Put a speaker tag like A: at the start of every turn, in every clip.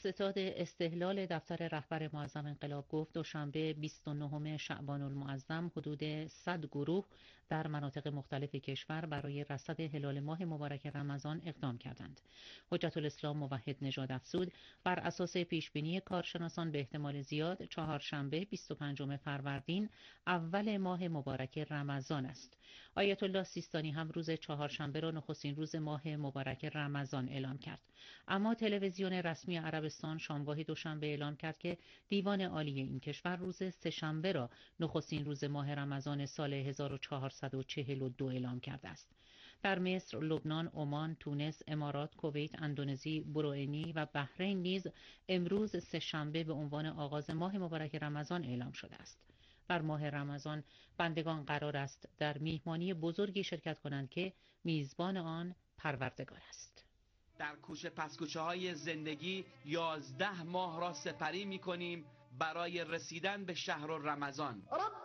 A: ستاد استهلال دفتر رهبر معظم انقلاب گفت دوشنبه 29 شعبان المعظم حدود 100 گروه در مناطق مختلف کشور برای رصد هلال ماه مبارک رمضان اقدام کردند. حجت الاسلام موحد نژاد افزود بر اساس پیشبینی کارشناسان به احتمال زیاد چهارشنبه 25 فروردین اول ماه مبارک رمضان است. آیت الله سیستانی هم روز چهارشنبه را نخستین روز ماه مبارک رمضان اعلام کرد. اما تلویزیون رسمی عربستان شامگاه دوشنبه اعلام کرد که دیوان عالی این کشور روز سه‌شنبه را نخستین روز ماه رمضان سال 1442 اعلام کرده است. در مصر، لبنان، عمان، تونس، امارات، کویت، اندونزی، بروئنی و بحرین نیز امروز سه‌شنبه به عنوان آغاز ماه مبارک رمضان اعلام شده است. در ماه رمضان بندگان قرار است در میهمانی بزرگی شرکت کنند که میزبان آن پروردگار است.
B: در کوچه پسکوچه های زندگی 11 ماه را سپری می کنیم برای رسیدن به شهر رمضان.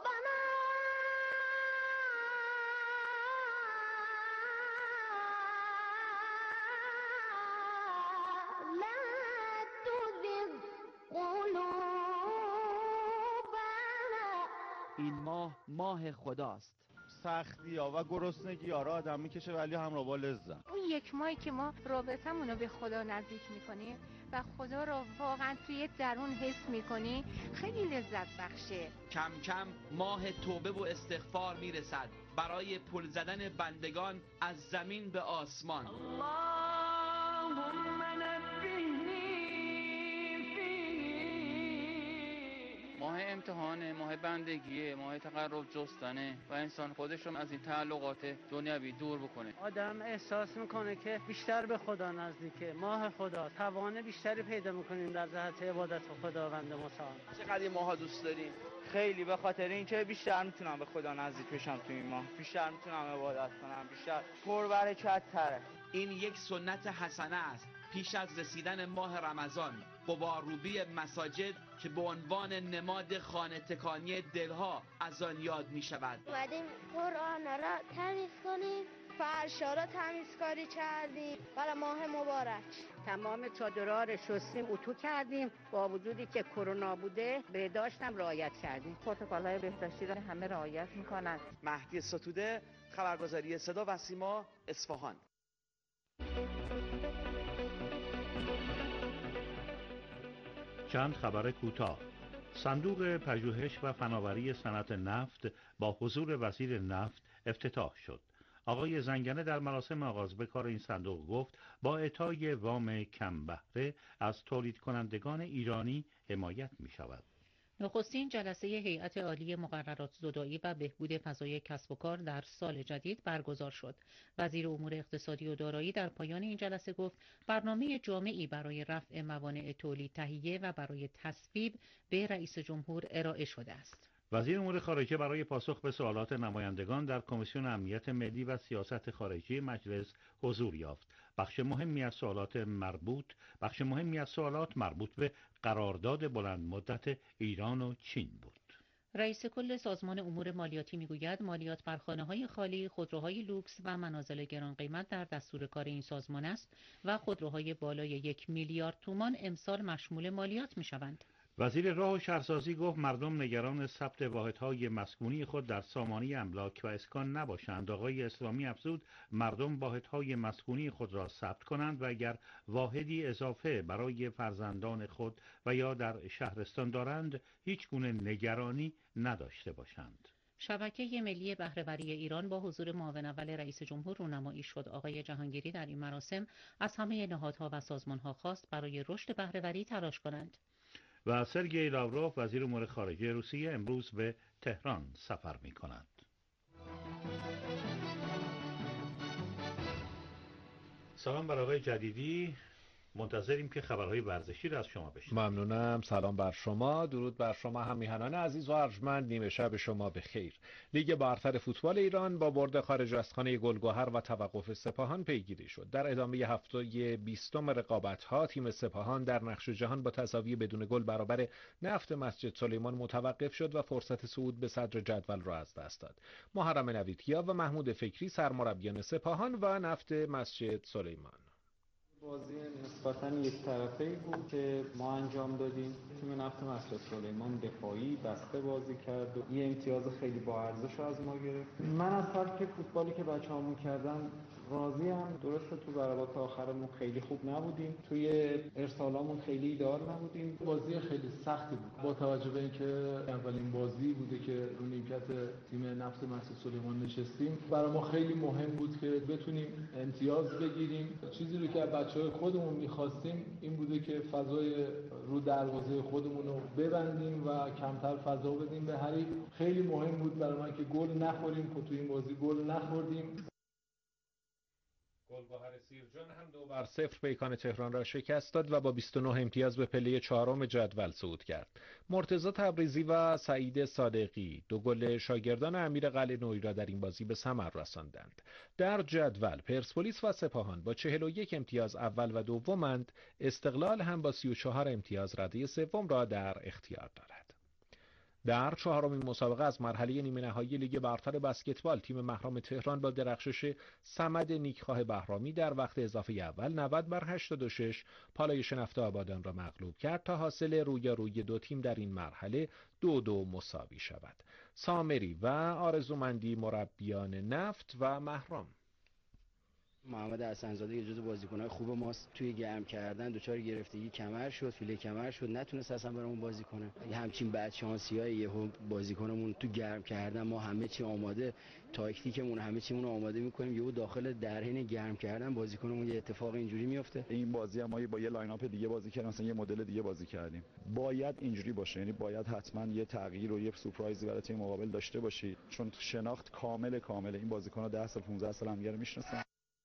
B: این ماه خداست.
C: سختی ها و گرسنگی ها را آدم میکشه ولی همراه با لذت.
D: اون یک ماهی که ما رابطمون رو به خدا نزدیک میکنیم و خدا رو واقعا توی درون حس میکنی خیلی لذت بخشه.
B: کم کم ماه توبه و استغفار میرسد برای پل زدن بندگان از زمین به آسمان.
E: ماه امتحانه، ماه بندگیه، ماه تقرب جستنه و انسان خودش رو از این تعلقات دنیوی دور بکنه.
F: آدم احساس میکنه که بیشتر به خدا نزدیکه. ماه خدا توان بیشتری پیدا میکنیم در جهت عبادت خداوند متعال.
G: چقدر این ماها دوست داریم؟ خیلی، به خاطر اینکه بیشتر میتونم به خدا نزدیک بشم تو این ماه، بیشتر میتونم عبادت کنم، بیشتر پربرکت تره.
B: این یک سنت حسنه است. پیش از رسیدن ماه رمضان غبارروبی مساجد که به عنوان نماد خانه تکانی دلها از آن یاد می شود.
H: اومدیم قرآن را تمیز کنیم، فرشا را تمیزکاری کردیم برای ماه مبارک.
I: تمام چادرها را شستیم، اتو کردیم، با وجودی که کرونا بوده بهداشت هم رعایت کردیم.
J: پروتکل‌های بهداشتی را همه رعایت می‌کنند.
B: مهدی ستوده، خبرگزاری صدا و سیما، اصفهان.
K: چند خبر کوتاه. صندوق پژوهش و فناوری صنعت نفت با حضور وزیر نفت افتتاح شد. آقای زنگنه در مراسم آغاز به کار این صندوق گفت با اعطای وام کم بهره از تولید کنندگان ایرانی حمایت می شود.
A: نخستین جلسه هیئت عالی مقررات زدایی و بهبود فضای کسب و کار در سال جدید برگزار شد. وزیر امور اقتصادی و دارایی در پایان این جلسه گفت برنامه جامعی برای رفع موانع تولید تهیه و برای تصویب به رئیس جمهور ارائه شده است.
K: وزیر امور خارجه برای پاسخ به سوالات نمایندگان در کمیسیون امنیت ملی و سیاست خارجی مجلس حضور یافت. بخش مهمی از سوالات مربوط به قرارداد بلند مدت ایران و چین بود.
A: رئیس کل سازمان امور مالیاتی میگوید مالیات بر خانه‌های خالی، خودروهای لوکس و منازل گران قیمت در دستور کار این سازمان است و خودروهای بالای 1 میلیارد تومان امسال مشمول مالیات میشوند.
K: وزیر راه و شهرسازی گفت مردم نگران ثبت واحدهای مسکونی خود در سامانه املاک و اسکان نباشند. آقای اسلامی افزود مردم واحدهای مسکونی خود را ثبت کنند و اگر واحدی اضافه برای فرزندان خود و یا در شهرستان دارند هیچ گونه نگرانی نداشته باشند.
A: شبکه ملی بهره‌وری ایران با حضور معاون اول رئیس جمهور رونمایی شد. آقای جهانگیری در این مراسم از همه نهادها و سازمانها خواست برای رشد بهره‌وری تلاش کنند.
K: و سرگئی لاوروف وزیر امور خارجه روسیه امروز به تهران سفر می کند. سلام بر آقای جدیدی، منتظریم که خبرهای ورزشی را از شما بشنویم.
L: ممنونم. سلام بر شما، درود بر شما هم میهنان عزیز و ارجمند. نیمه شب شما بخیر. لیگ برتر فوتبال ایران با برد خارج از خانه گلگهر و توقف سپاهان پیگیری شد. در ادامه هفته 20 رقابت‌ها تیم سپاهان در نقش جهان با تساوی بدون گل برابر نفت مسجد سلیمان متوقف شد و فرصت صعود به صدر جدول را از دست داد. محرم نویدکیا و محمود فکری سرمربیان سپاهان و نفت مسجد سلیمان.
M: بازی نسبتاً یک طرفه‌ای بود که ما انجام دادیم. تیم نفت مسجد سلیمان دفاعی بسته بازی کرد و یه امتیاز خیلی با ارزش از ما گرفت. من از سبک فوتبالی که بچه‌هامون کردن راضیم. درسته تو ضربات آخرمون خیلی خوب نبودیم، توی ارسالامون خیلی ایدئال نبودیم.
N: بازی خیلی سختی بود با توجه به اینکه اولین بازی بوده که رو نیمکت تیم نفت مسجد سلیمان نشستیم. برای ما خیلی مهم بود که بتونیم امتیاز بگیریم. چیزی رو که از بچه‌های خودمون می‌خواستیم این بوده که فضای رو دروازه خودمون رو ببندیم و کمتر فضا بدیم به حریف. خیلی مهم بود برای من که گل نخوریم، که تو این بازی گل نخوردیم.
L: گلگهر سیرجان هم 2-0 پیکان تهران را شکست داد و با 29 امتیاز به پله 4 جدول صعود کرد. مرتضی تبریزی و سعید صادقی 2 گل شاگردان امیر قلعه نویی را در این بازی به ثمر رساندند. در جدول پرسپولیس و سپاهان با 41 امتیاز اول و دومند. استقلال هم با 34 امتیاز رده سوم را در اختیار دارد. در چهارمین مسابقه از مرحله نیمه نهایی لیگ برتر بسکتبال تیم مهرام تهران با درخشش صمد نیکخواه بهرامی در وقت اضافه اول 90-86 پالایش نفت آبادان را مغلوب کرد تا حاصل رویارویی دو تیم در این مرحله 2-2 مساوی شود. سامری و آرزومندی مربیان نفت و مهرام.
O: محمد حسن‌زاده یه جزو بازیکن‌های خوب ماست. توی گرم کردن دچار گرفتگی کمر شد، فیله کمر شد، نتونست اصلا برامون بازی کنه. همچین بدشانسی‌های یهو بازیکنمون تو گرم کردن ما همه چی آماده، تاکتیکمون همه چیمون آماده می‌کنیم، یهو داخل در حین گرم کردن بازیکنمون یه اتفاق اینجوری میفته.
C: این بازی هم ما با یه لاین اپ دیگه بازی کردیم، مثلا یه مدل دیگه بازی کردیم. باید اینجوری باشه، یعنی باید حتما یه تغییر و یه سورپرایزی برای تیم مقابل داشته باشی، چون شناخت کامل این بازیکن‌ها 10 سال 15 سال هم دیگه رو میشناسن.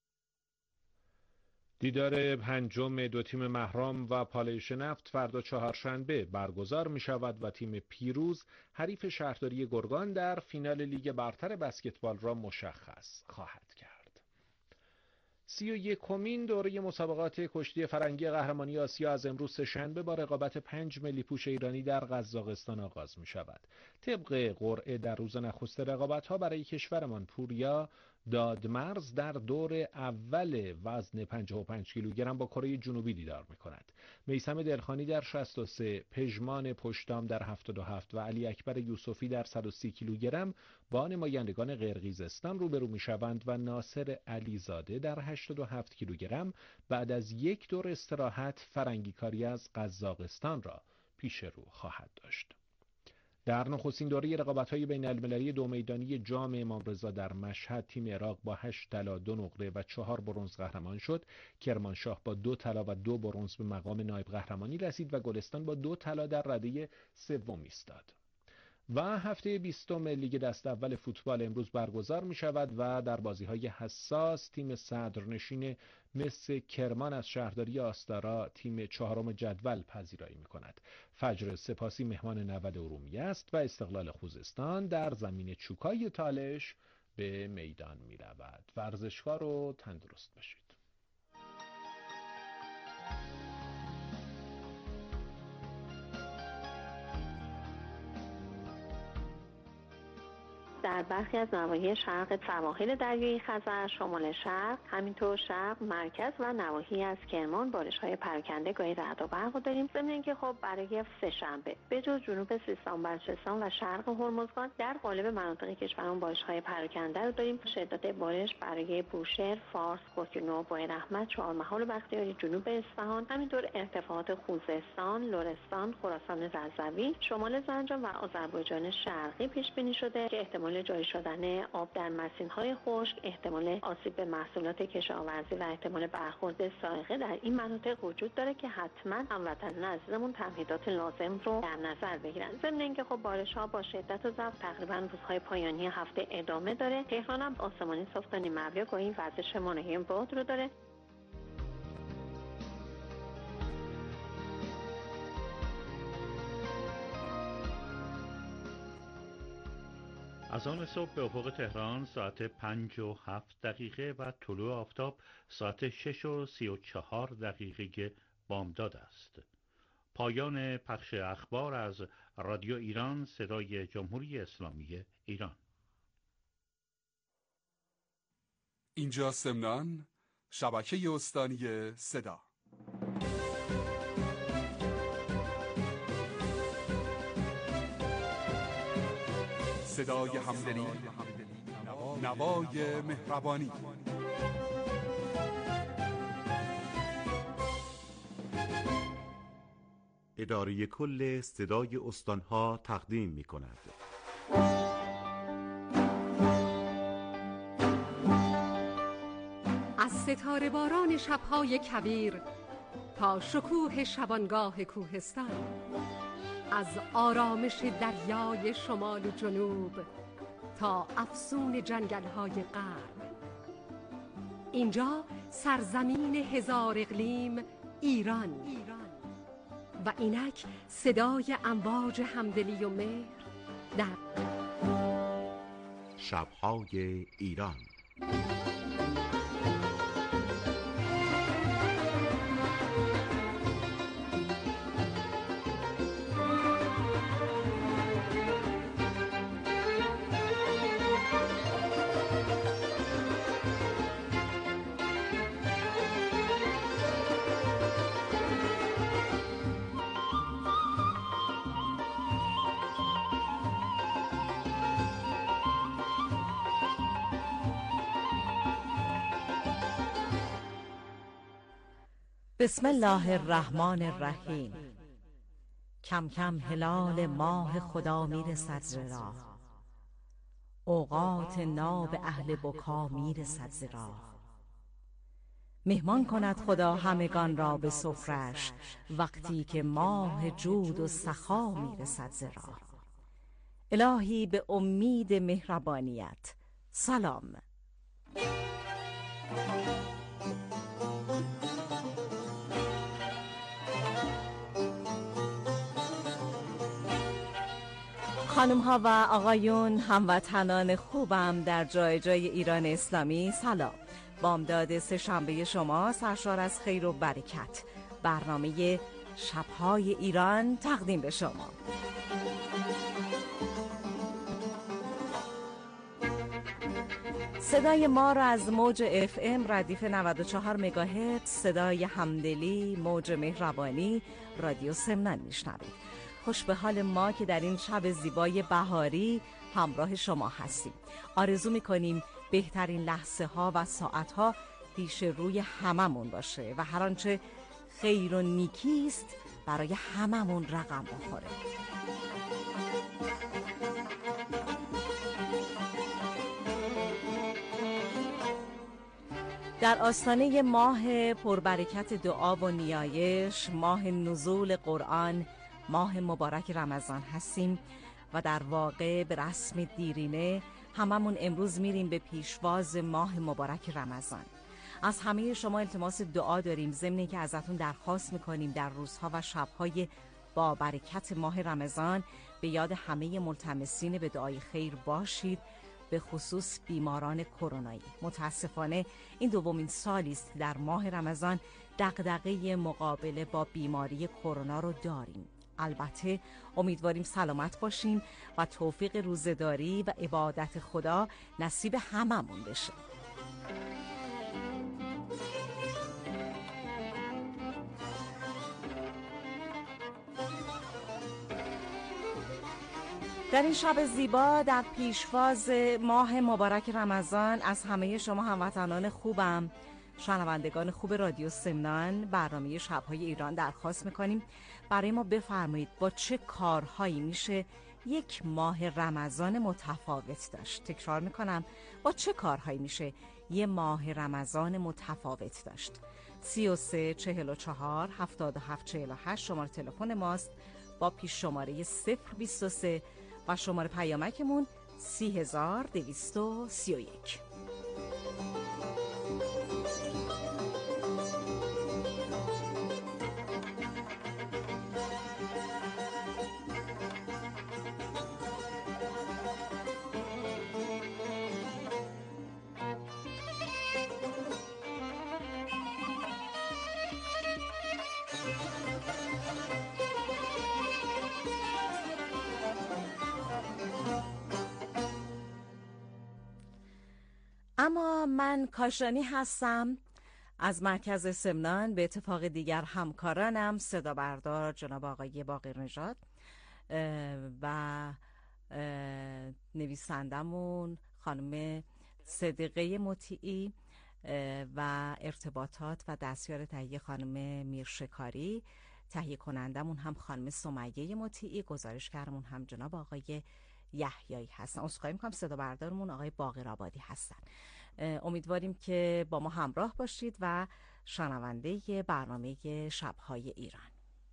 L: دیدار پنجم دو تیم مهرام و پالایش نفت فردا چهارشنبه برگزار می شود و تیم پیروز حریف شهرداری گرگان در فینال لیگ برتر بسکتبال را مشخص خواهد کرد. 31مین دوره مسابقات کشتی فرنگی قهرمانی آسیا از امروز سه‌شنبه با رقابت 5 ملی پوش ایرانی در قزاقستان آغاز می شود. طبق قرعه در روز نخست رقابت‌ها برای کشورمان پوریا دادمرز در دور اول وزن 55 کیلوگرم با کره جنوبی دیدار می‌کند. میثم دلخانی در 63، پژمان پشتام در 77 و علی اکبر یوسفی در 130 کیلوگرم با نمایندگان قرقیزستان روبرو می‌شوند و ناصر علیزاده در 87 کیلوگرم بعد از یک دور استراحت فرنگیکاری از قزاقستان را پیش رو خواهد داشت. در نخستین دوره رقابت‌های بین‌المللی دو میدانی جام امام رضا در مشهد تیم عراق با 8 طلا 2 نقره و 4 برنز قهرمان شد. کرمانشاه با 2 طلا و 2 برنز به مقام نایب قهرمانی رسید و گلستان با 2 طلا در رده سوم ایستاد. و هفته 20 لیگ دست اول فوتبال امروز برگزار می شود و در بازی‌های حساس تیم صدرنشین مس کرمان از شهرداری آستارا تیم چهارم جدول پذیرایی می کند. فجر سپاسی مهمان نود ارومیه است و استقلال خوزستان در زمین چوکای تالش به میدان می رود. ورزشکار و تندرست باشید.
P: در برخی از نواحی شرق سواحل دریای خزر شمال شرق همینطور شرق مرکز و نواحی از کرمان بارش‌های پراکنده گاهی رعد و برق داریم. ضمن اینکه خب برای سه‌شنبه به جز جنوب سیستان بلوچستان و شرق هرمزگان در قالب مناطق کشورمون بارش‌های پراکنده رو داریم. شدت بارش برای بوشهر، فارس، کوکنو، بویراحمد، چهارمحال و بختیاری جنوب اصفهان، همینطور ارتفاعات خوزستان، لرستان، خراسان رضوی، شمال زنجان و آذربایجان شرقی پیش بینی شده که احتمال جاری شدن آب در مسیرهای خشک، احتمال آسیب به محصولات کشاورزی و احتمال برخورد صاعقه در این مناطق وجود داره که حتما هموطنان عزیزمون تمهیدات لازم رو در نظر بگیرن. ضمن اینکه خب بارش‌ها با شدت و ضعف تقریبا روزهای پایانی هفته ادامه داره. تهران هم آسمانی صاف تا نیمه ابری گاهی وزش ملایم باد رو داره.
K: از آن صبح به افق تهران ساعت 5:07 و طلوع آفتاب ساعت 6:34 بامداد است. پایان پخش اخبار از رادیو ایران صدای جمهوری اسلامی ایران.
Q: اینجا سمنان شبکه استانی صدا. صدای همدلی، نوای مهربانی.
R: اداره کل صدای استانها تقدیم می کند.
S: از ستاره باران شبهای کویر تا شکوه شبانگاه کوهستان، از آرامش دریای شمال و جنوب تا افسون جنگل‌های غرب، اینجا سرزمین هزار اقلیم ایران و اینک صدای امواج همدلی و مهر در
R: شب‌های ایران.
T: بسم الله الرحمن الرحیم. کم کم هلال ماه خدا میرسد ز راه، اوقات ناب اهل بکا میرسد ز راه. مهمان کند خدا همگان را به سفرش، وقتی که ماه جود و سخا میرسد ز راه. الهی به امید مهربانیت سلام. خانم ها و آقایون، هموطنان خوبم در جای جای ایران اسلامی، سلام. بامداد سه‌شنبه شما سرشار از خیر و برکت. برنامه شب‌های ایران تقدیم به شما. صدای ما را از موج FM ردیف 94 مگاهرتز، صدای همدلی، موج مهربانی، رادیو سمنان میشنوید. خوش به حال ما که در این شب زیبای بهاری همراه شما هستیم. آرزو میکنیم بهترین لحظه ها و ساعت ها پیش روی هممون باشه و هر آنچه خیر و نیکیست برای هممون رقم بخوره. در آستانه ماه پربرکت دعا و نیایش، ماه نزول قرآن، ماه مبارک رمضان هستیم و در واقع به رسم دیرینه هممون امروز میریم به پیشواز ماه مبارک رمضان. از همه شما التماس دعا داریم، ضمن که ازتون درخواست میکنیم در روزها و شبهای با برکت ماه رمضان به یاد همه ملتمسین به دعای خیر باشید، به خصوص بیماران کرونایی. متاسفانه این دومین سالی است در ماه رمضان دغدغه مقابله با بیماری کرونا رو داریم. البته امیدواریم سلامت باشیم و توفیق روزه‌داری و عبادت خدا نصیب هممون بشه. در این شب زیبا در پیشواز ماه مبارک رمضان از همه شما هموطنان خوبم، شنوندگان خوب رادیو سمنان، برنامه شب‌های ایران درخواست میکنیم برای ما بفرمایید با چه کارهایی میشه یک ماه رمضان متفاوت داشت. تکرار میکنم، با چه کارهایی میشه یه ماه رمضان متفاوت داشت. 33 44 77 48 شماره تلفن ماست با پیش شماره 023 و شماره پیامکمون 3231. اما من کاشانی هستم از مرکز سمنان به اتفاق دیگر همکارانم صدا بردار جناب آقای باقر نژاد و نویسندمون خانم صدیقه مطیعی و ارتباطات و دستیار تهیه خانم میرشکاری، تهیه کنندمون هم خانم سمیه مطیعی، گزارشگرمون هم جناب آقای یحیایی هستن. عذرخواهی می‌کنم، صدا بردارمون آقای باقر آبادی هستن. امیدواریم که با ما همراه باشید و شنونده برنامه شب‌های ایران.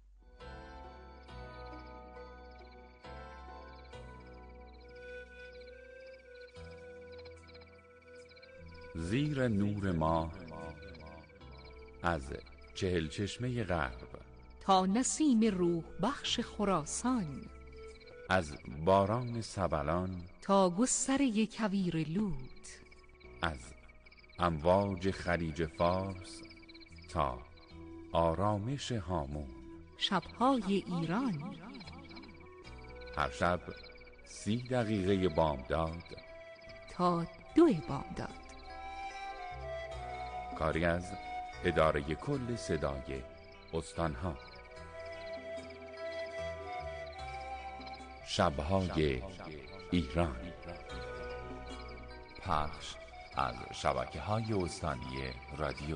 U: زیر نور ماه از چهل چشمه غرب
V: تا نسیم روح بخش خراسان،
U: از باران سبلان
V: تا گستره کویر لود،
U: از امواج خلیج فارس تا آرامش هامون،
V: شب‌های ایران.
U: هر شب 30 دقیقه بامداد
V: تا 2 بامداد.
U: کاری از اداره کل صدای استانها. شب‌های ایران، پخش از شبکه‌های استانی رادیو.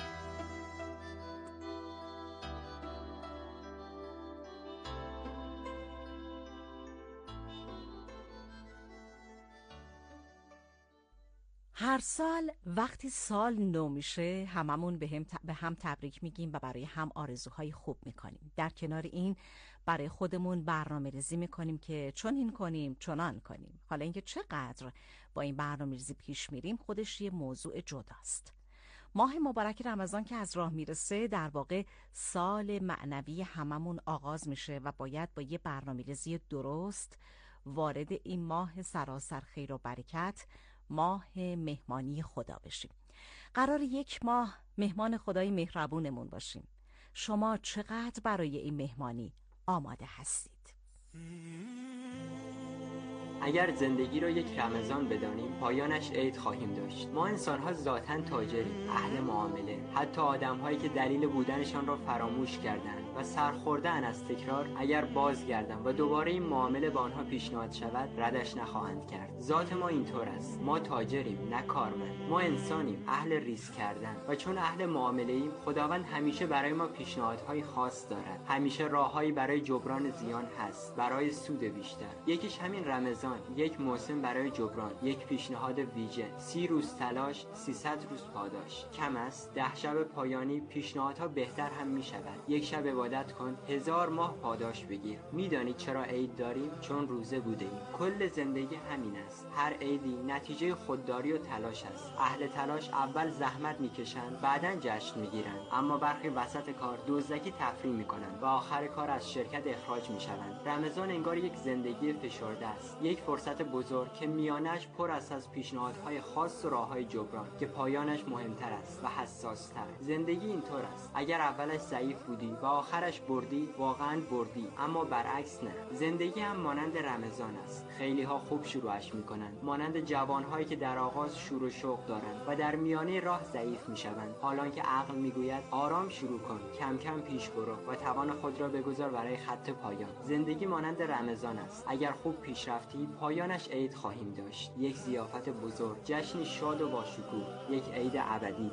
T: هر سال وقتی سال نو میشه هممون به هم تبریک میگیم و برای هم آرزوهای خوب میکنیم. در کنار این برای خودمون برنامه ریزی میکنیم که چنین کنیم چنان کنیم. حالا اینکه چقدر با این برنامه ریزی پیش میریم خودش یه موضوع جداست. ماه مبارک رمضان که از راه میرسه در واقع سال معنوی هممون آغاز میشه و باید با یه برنامه ریزی درست وارد این ماه سراسر خیر و برکت، ماه مهمانی خدا بشیم. قرار یک ماه مهمان خدای مهربونمون باشیم. شما چقدر برای این مهمانی آماده هستید؟
W: اگر زندگی را یک رمضان بدانیم پایانش عید خواهیم داشت. ما انسان‌ها ذاتاً تاجریم، اهل معامله. حتی آدم‌هایی که دلیل بودنشان را فراموش کردند و سرخورده‌اند از تکرار، اگر بازگردند و دوباره این معامله به آنها پیشنهاد شود ردش نخواهند کرد. ذات ما اینطور است. ما تاجریم، نه کارمند. ما انسانیم، اهل ریسک کردن و چون اهل معامله‌ایم خداوند همیشه برای ما پیشنهادهای خاص دارد. همیشه راههایی برای جبران زیان هست، برای سود بیشتر. یکیش همین رمضان، یک موسم برای جبران، یک پیشنهاد ویژه. 30 روز تلاش، 300 روز پاداش. کم است 10 شب پایانی پیشنهادها بهتر هم می شود. یک شب عبادت کن، 1000 ماه پاداش بگیر. میدانید چرا عید داریم؟ چون روزه بوده ایم. کل زندگی همین است. هر عیدی نتیجه خودداری و تلاش است. اهل تلاش اول زحمت میکشند، بعداً جشن میگیرند، اما برخی وسط کار دزدکی تفریح میکنند و آخر کار از شرکت اخراج میشوند. رمضان انگار یک زندگی فشرده است، یک فرصت بزرگ که میانش پر است از پیشنهادهای خاص و راههای جبران که پایانش مهمتر است و حساستر. زندگی اینطور است، اگر اولش ضعیف بودی و آخرش بردی، واقعاً بردی، اما برعکس نه. زندگی هم مانند رمضان است. خیلی ها خوب شروعش میکنند، مانند جوانهایی که در آغاز شور و شوق دارند و در میانه راه ضعیف میشوند، حالان که عقل میگوید آرام شروع کن، کم کم پیش برو و توان خود را بگذار برای خط پایان. زندگی مانند رمضان است. اگر خوب پیش رفتی پایانش عید خواهیم داشت، یک ضیافت بزرگ، جشنی شاد و باشکوه، یک عید ابدی.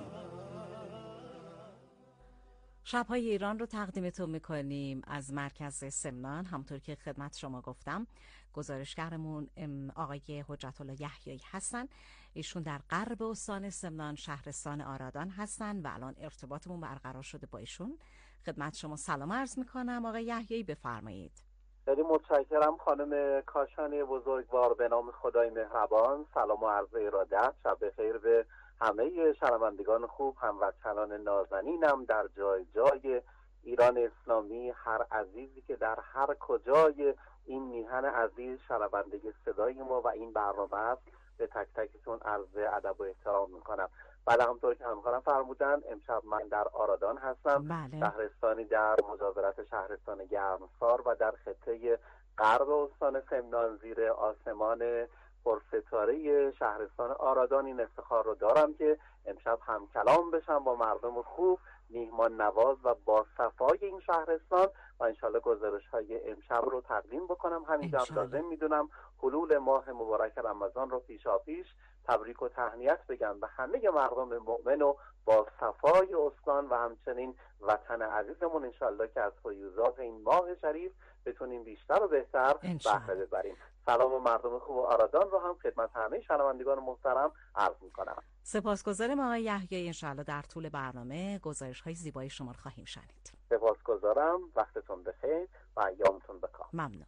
T: شب‌های ایران رو تقدیمتون میکنیم از مرکز سمنان. همونطور که خدمت شما گفتم گزارشگرمون آقای حجت الله یحیایی هستن. ایشون در غرب استان سمنان شهرستان آرادان هستن و الان ارتباطمون برقرار شده با ایشون. خدمت شما سلام عرض میکنم آقای یحیایی، بفرمایید.
X: خیلی متشکرم خانم کاشانی بزرگوار، به نام خدای مهربان. سلام و عرض ارادت، شب بخیر به همه شنوندگان خوب، هموطنان نازنینم در جای جای ایران اسلامی. هر عزیزی که در هر کجای این میهن عزیز شنونده صدای ما و این برنامه است، به تک تکتون عرض ادب و احترام میکنم. بله، همونطور که همکارم فرمودن امشب من در آرادان هستم.
T: بله.
X: شهرستانی در مجاورت شهرستان گرمسار و در خطه غرب استان سمنان زیر آسمان پرستاره شهرستان آرادان این افتخار رو دارم که امشب هم کلام بشم با مردم خوب، میهمان نواز و با صفای این شهرستان و انشالله گزارش های امشب رو تقدیم بکنم. همینجا هم لازم میدونم حلول ماه مبارک رمضان رو پیشاپیش تبریک و تهنیت بگم به همه مردم مؤمن و با صفای استان و همچنین وطن عزیزمون، انشالله که از فیوزات این ماه شریف بتونیم بیشتر و بهتر بهره ببریم. سلام مردم خوب آرادان رو هم خدمت همه شنوندگان محترم عرض میکنم.
T: سپاسگزارم آقای یحیی. انشاءالله در طول برنامه گزارش‌های زیبای شما رو خواهیم شنید.
X: سپاسگزارم، وقتتون بخیر و ایامتون بکام.
T: ممنون.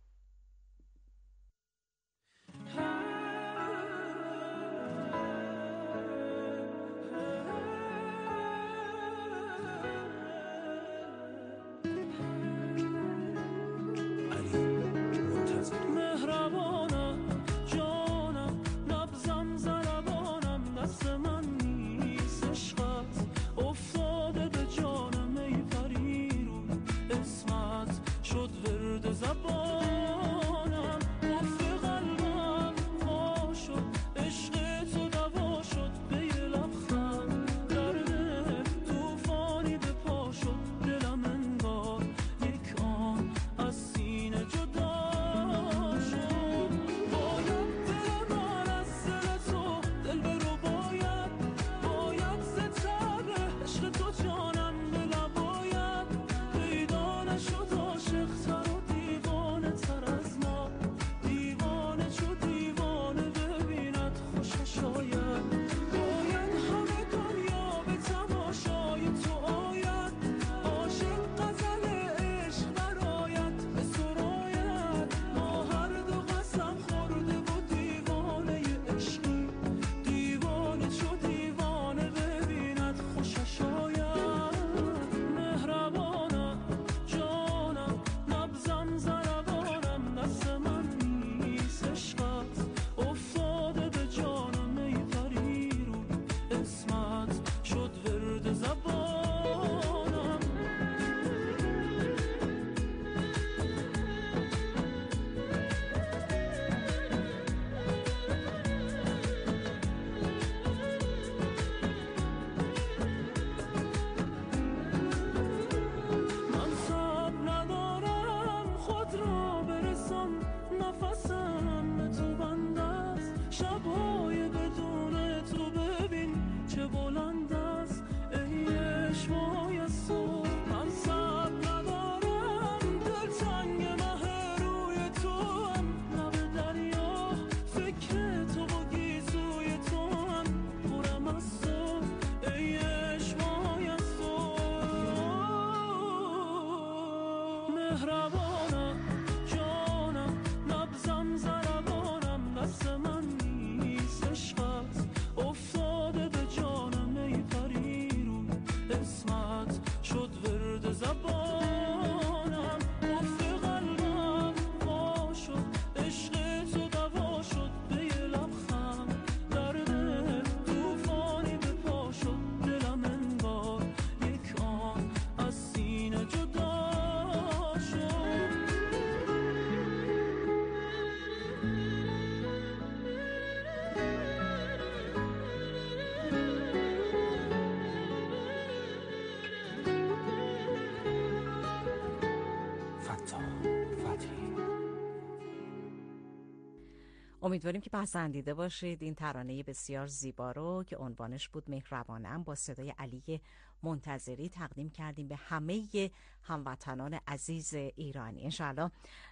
T: امیدواریم که پسندیده باشید این ترانه بسیار زیبا رو که عنوانش بود مهربانم، با صدای علی منتظری تقدیم کردیم به همه هموطنان عزیز ایرانی. انشاءالله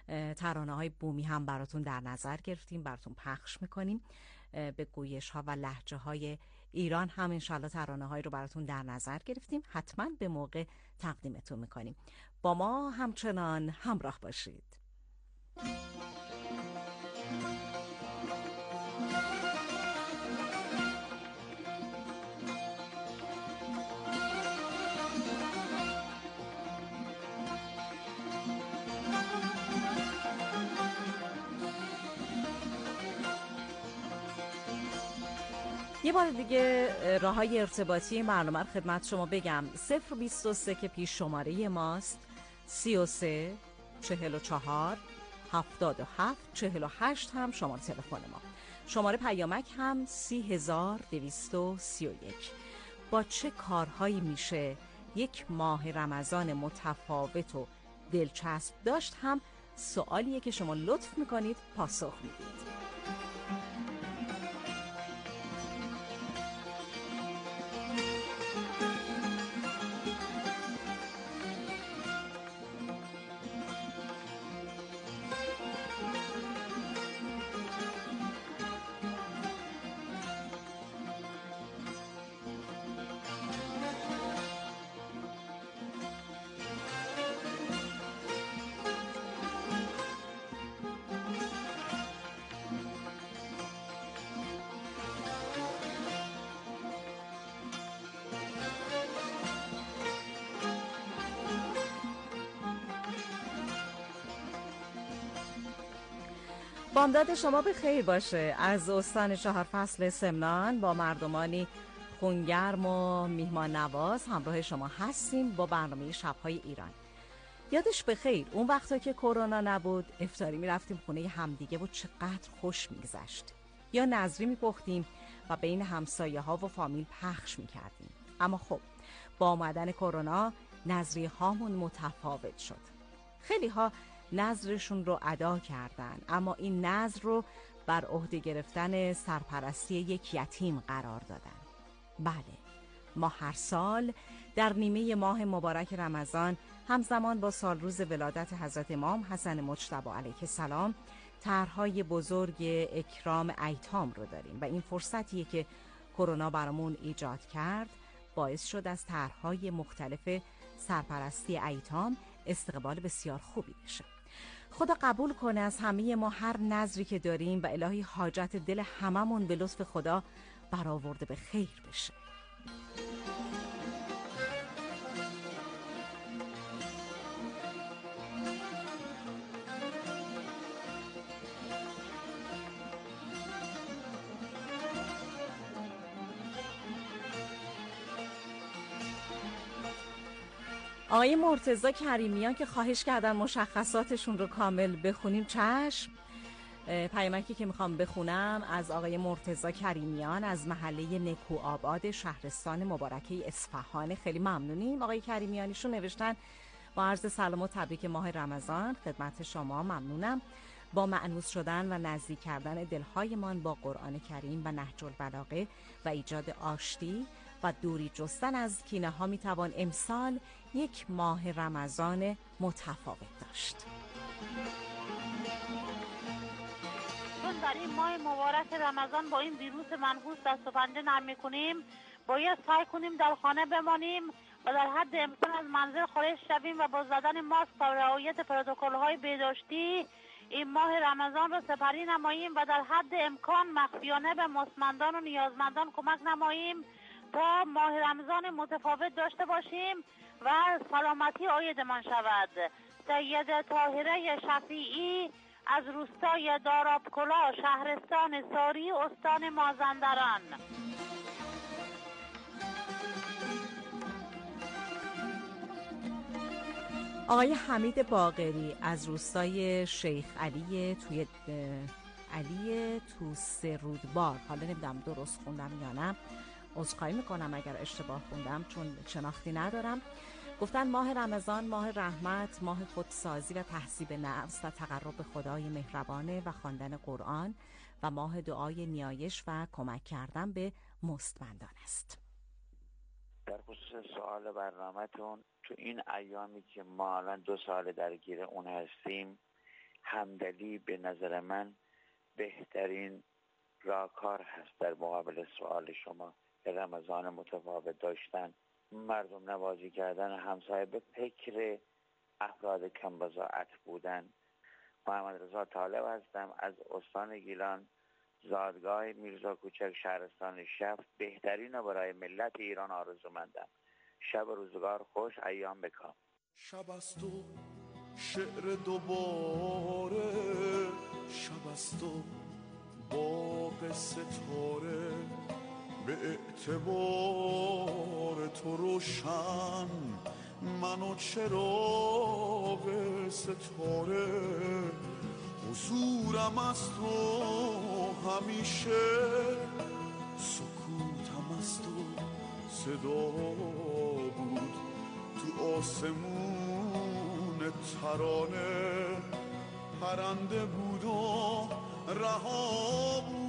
T: ترانه های بومی هم براتون در نظر گرفتیم، براتون پخش میکنیم. به گویش ها و لهجه های ایران هم انشاءالله ترانه های رو براتون در نظر گرفتیم، حتما به موقع تقدیمتون میکنیم. با ما همچنان همراه باشید. یه بار دیگه راه‌های ارتباطی برنامه رو خدمت شما بگم. 023 که پیش شماره ماست، 33 44 77 48 هم شماره تلفن ما. شماره پیامک هم 3231. با چه کارهایی میشه یک ماه رمضان متفاوت و دلچسب داشت هم سوالیه که شما لطف میکنید پاسخ میدید. بامداد شما به خیر باشه. از استان چهارفصل سمنان با مردمانی خونگرم و میهمان نواز همراه شما هستیم با برنامه شب‌های ایران. یادش به خیر اون وقتا که کرونا نبود افطاری میرفتیم خونه همدیگه و چقدر خوش میگذشت. یا نظری میپختیم و بین همسایه ها و فامیل پخش میکردیم. اما خب با آمدن کرونا نظری هامون متفاوت شد. خیلی ها نذرشون رو ادا کردن، اما این نذر رو بر عهده گرفتن سرپرستی یک یتیم قرار دادن. بله، ما هر سال در نیمه ماه مبارک رمضان همزمان با سالروز ولادت حضرت امام حسن مجتبی علیه السلام طرح‌های بزرگ اکرام ایتام رو داریم و این فرصتیه که کرونا برامون ایجاد کرد باعث شد از طرح‌های مختلف سرپرستی ایتام استقبال بسیار خوبی بشه. خدا قبول کنه از همه ما هر نذری که داریم و الهی حاجت دل هممون به لطف خدا برآورده به خیر بشه. آقای مرتضی کریمیان که خواهش کردن مشخصاتشون رو کامل بخونیم، چشم. پیامکی که میخوام بخونم از آقای مرتضی کریمیان از محله نکوآباد شهرستان مبارکه اصفهان. خیلی ممنونیم. آقای کریمیانیشون نوشتن با عرض سلام و تبریک ماه رمضان خدمت شما. ممنونم. با مأنوس شدن و نزدیک کردن دلهایمان با قرآن کریم و نهج البلاغه و ایجاد آشتی و دوری جستن از کینه ها میتوان امسال یک ماه رمضان متفاوت داشت.
D: چون در این ماه مبارک رمضان با این ویروس منحوس دست و پنجه نرم می‌کنیم، باید سعی کنیم در خانه بمانیم و در حد امکان از منزل خارج شویم و با زدن ماسک و رعایت پروتکل‌های بهداشتی این ماه رمضان را سپری نماییم و در حد امکان مخفیانه به مستمندان و نیازمندان کمک نماییم تا ماه رمضان متفاوت داشته باشیم و سلامتی عایدمان شود. سید طاهره شفیعی از روستای دارابکلا شهرستان ساری استان مازندران.
T: آقای حمید باقری از روستای شیخ علی توسه رودبار، حالا نمیدونم درست خوندم یا نه، عذرخواهی میکنم اگر اشتباه خوندم چون شناختی ندارم. گفتن ماه رمضان ماه رحمت، ماه خودسازی و تهذیب نفس و تقرب به خدای مهربانه و خواندن قرآن و ماه دعای نیایش و کمک کردن به مستمندان است.
E: در خصوص سوال برنامه‌تون، تو این ایامی که ما الان 2 سال درگیر اون هستیم، همدلی به نظر من بهترین راهکار هست در مقابل سوال شما. رمضان متفاوت داشتن، مردم نوازی کردن، همسایه به فکر افراد کم بضاعت بودن. محمد رضا طالب هستم از استان گیلان، زادگاه میرزا کوچک شهرستان شفت. بهترین برای ملت ایران آرزومندم. شب روزگار خوش، ایام بکام.
F: شب است و شعر دوباره، شب است و باغ ستاره، به اعتبار تو روشن من و چراغ ستاره. حضورم از تو همیشه، سکوتم از تو صدا بود، تو آسمون ترانه پرنده بود و رها بود.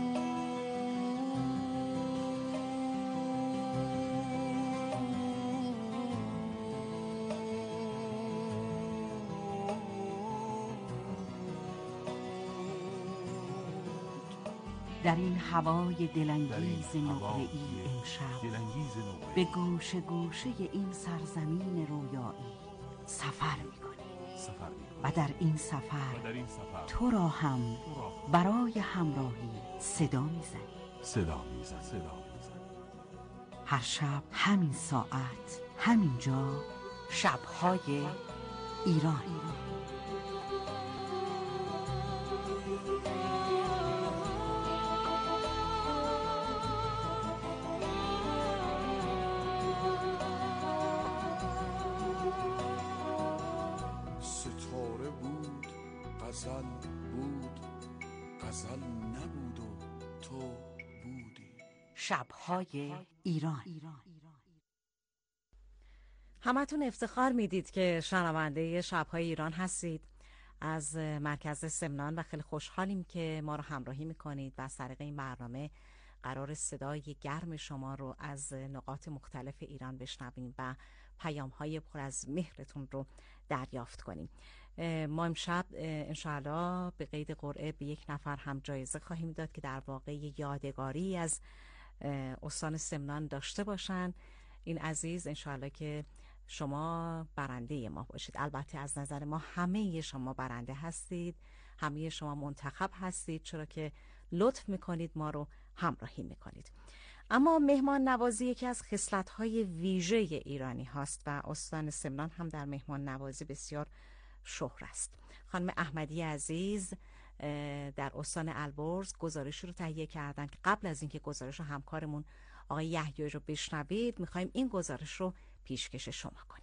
G: در این هوای دلانگیز نقره‌ای امشب به گوشه گوشه این سرزمین رویایی سفر می‌کنیم و در این سفر تو را هم برای همراهی صدا می‌زنیم. هر شب همین ساعت همین جا، شب‌های ایران.
F: ستاره بود، غزل بود، غزل نبود و تو بودی.
G: شب‌های ایران.
T: همتون افتخار میدید که شنونده شب‌های ایران هستید از مرکز سمنان و خیلی خوشحالیم که ما رو همراهی میکنید و از طریق این برنامه قرار صدای گرم شما رو از نقاط مختلف ایران بشنویم و پیام‌های پر از مهرتون رو دریافت کنیم. ما امشب انشاءالله به قید قرعه به یک نفر هم جایزه خواهیم داد که در واقع یادگاری از استان سمنان داشته باشن. این عزیز انشاءالله که شما برنده ما باشید. البته از نظر ما همه شما برنده هستید، همه شما منتخب هستید، چرا که لطف میکنید ما رو همراهی میکنید. اما مهمان نوازی یکی از خصلت‌های ویژه ایرانی هاست و استان سمنان هم در مهمان نوازی بسیار شهر است. خانم احمدی عزیز در استان البرز گزارش رو تهیه کردن که قبل از اینکه گزارش همکارمون آقای یحیی رو بشنوید میخوایم این گزارش رو پیشکش شما کنیم.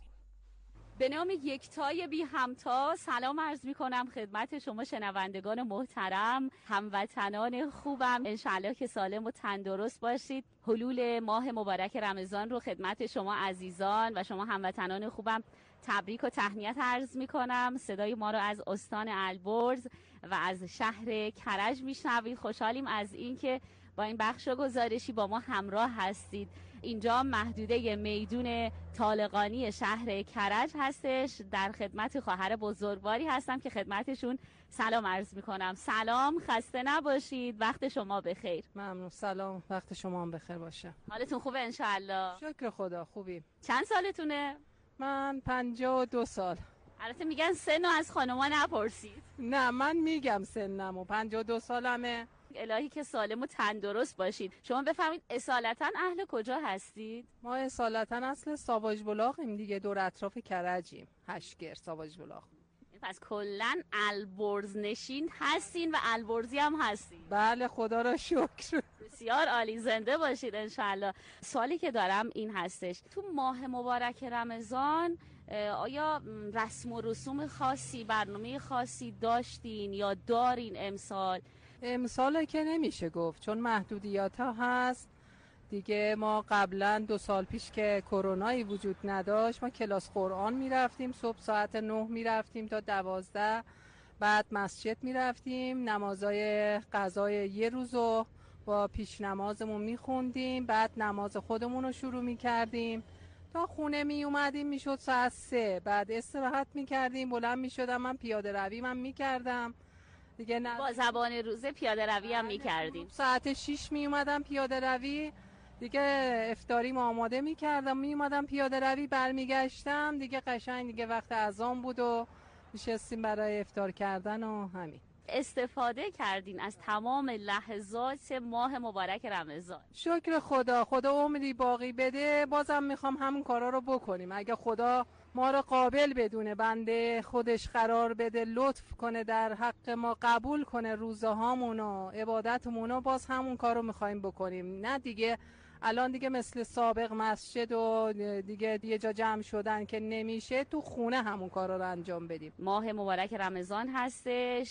H: به نام یکتای بی همتا سلام عرض می کنم خدمت شما شنوندگان محترم، هموطنان خوبم. انشالله که سالم و تندرست باشید. حلول ماه مبارک رمضان رو خدمت شما عزیزان و شما هموطنان خوبم تبریک و تهنیت عرض می کنم. صدای ما رو از استان البرز و از شهر کرج می شنوید. خوشحالیم از این که با این بخش گزارشی با ما همراه هستید. اینجا محدوده میدون طالقانی شهر کرج هستش. در خدمت خواهر بزرگواری هستم که خدمتشون سلام عرض میکنم. سلام، خسته نباشید، وقت شما بخیر.
I: ممنون. سلام، وقت شما هم بخیر باشه.
H: حالتون خوبه انشالله؟
I: شکر خدا خوبیم.
H: چند سالتونه؟
I: من 52 سال.
H: البته میگن سنو از خانوما نپرسید.
I: نه من میگم سنمو 52 سالمه.
H: الهی که سالم و تندرست باشید. شما بفهمید اصالتا اهل کجا هستید؟
I: ما اصالتا اصل ساواج بلاغیم دیگه، دور اطراف کرجیم. هشگر ساواج بلاغ.
H: پس کلن البرز نشین هستین و البرزی هم هستین؟
I: بله خدا را شکر.
H: بسیار عالی، زنده باشید انشالله. سوالی که دارم این هستش، تو ماه مبارک رمضان آیا رسم و رسوم خاصی، برنامه خاصی داشتین یا دارین امسال؟
I: امسال که نمیشه گفت چون محدودیت ها هست دیگه. ما قبلا 2 سال پیش که کرونایی وجود نداشت ما کلاس قرآن میرفتیم، صبح ساعت 9 میرفتیم تا 12، بعد مسجد میرفتیم، نمازای قضای یه روزو با پیش نمازمون میخوندیم، بعد نماز خودمون رو شروع میکردیم تا خونه میومدیم میشد ساعت 3، بعد استراحت میکردیم، بلند میشدم من پیاده روی من میکردم دیگه.
H: با زبان روزه پیاده روی هم میکردیم.
I: ساعت 6 میومدم پیاده روی دیگه، افطاریم آماده میکردم، میومدم پیاده روی، برمیگشتم دیگه قشنگ دیگه وقت اذان بود و نشستیم برای افطار کردن و همین.
H: استفاده کردین از تمام لحظات ماه مبارک رمضان؟
I: شکر خدا، خدا عمری باقی بده بازم میخوام همون کارا رو بکنیم. اگه خدا ما رو قابل بدونه بنده خودش قرار بده، لطف کنه در حق ما، قبول کنه روزه هامون و عبادتمون رو، باز همون کار رو میخوایم بکنیم. نه دیگه الان دیگه مثل سابق مسجد و دیگه یه جا جمع شدن که نمیشه، تو خونه همون کار رو انجام بدیم.
H: ماه مبارک رمضان هستش،